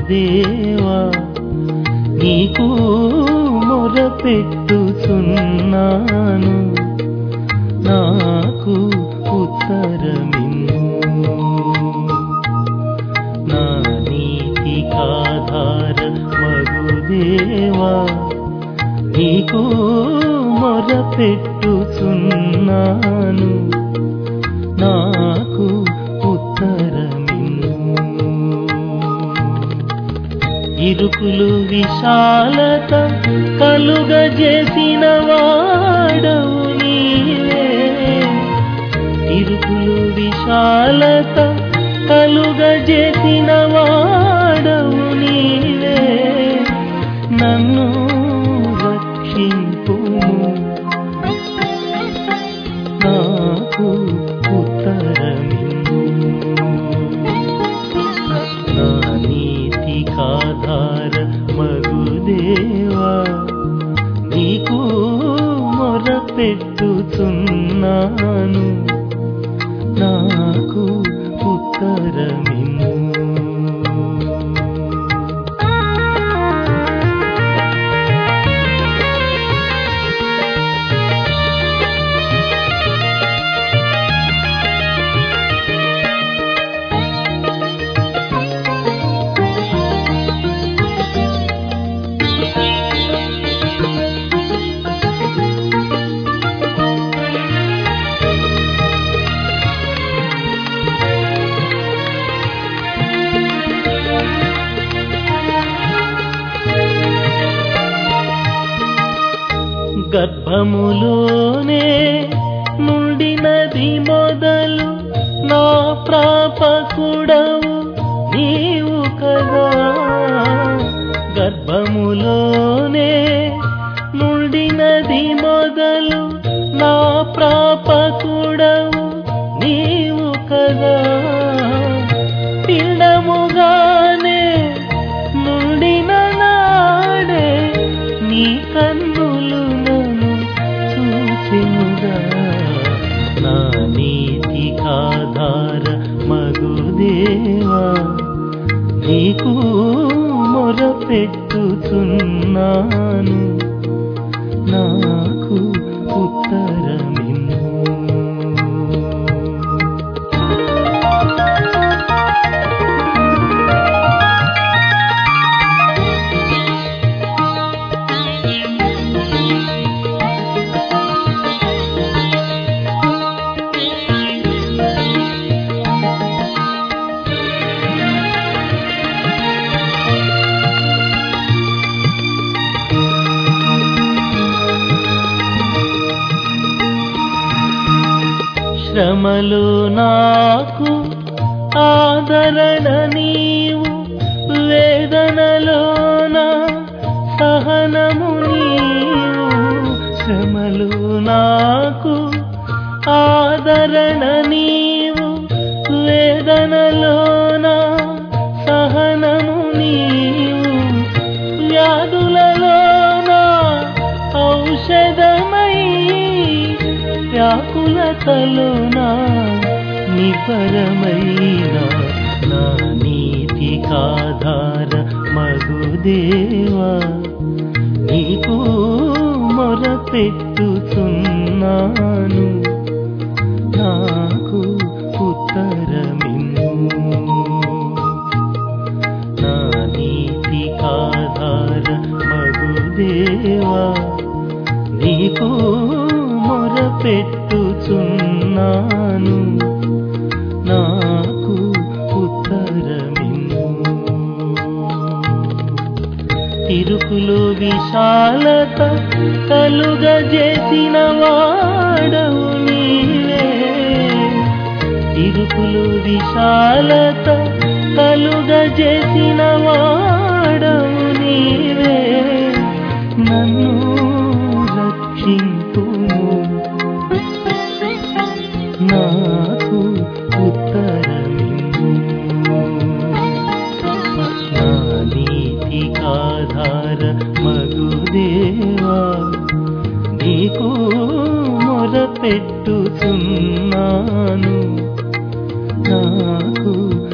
మగుదేవా నీకు మొరపెట్టుచున్నాను నాకు ఉత్తరమిమ్ము నా నీతికాధార మగుదేవా నీకు మొరపెట్టుచున్నాను నాకు ఉత్తరమిమ్ము ఇరుకులు విశాలత కలుగజేసిన వాడవు నీవే ఇరుకులు విశాలత కలుగజేసిన వాడవు నీవే నన్ను రక్షింపుము నాకు ఉత్తరమిమ్ము నా నీతికాధార మగుదేవా నీకు మొరపెట్టుచున్నాను నాకు ఉత్తరమిమ్ము గర్భములోనే నుండినది మొదలు నా ప్రాపకుడవు నీవు కదా గర్భములోనే నుండినది మొదలు నా ప్రాపకుడవు నీవు కదా పిండముగానే నుండిన నాడే నీ కన్నులు నా నీతికాధార మగుదేవా నీకు మొరపెట్టుచున్నాను నాకు ఉత్తరమిమ్ము శ్రమలు నాకు ఆదరణ నీవు వేదనలోన సహనము నీవు శ్రమలు నాకు ఆదరణ నీవు వేదనలోన సహనము నీవు వ్యాధులలోన ఔషధమై వ్యాకులతలోనా నిపరమైన నా నీతికాధార మగుదేవా నీకు మొరపెట్టుచున్నాను నాకు ఉత్తరమిమ్ము నా నీతికాధార మగుదేవా నీకు మొరపెట్టుచున్నాను నాకు ఉత్తరమిమ్ము ఇరుకులు విశాలత కలుగజేసిన వాడవు నీవే ఇరుకులు విశాలత కలుగజేసిన వాడవు నీవే నన్ను రక్షింపుము నాకు ఉత్తరమిమ్ము నా నీతికాధార మగుదేవా నీకు మొరపెట్టుచున్నాను నాకు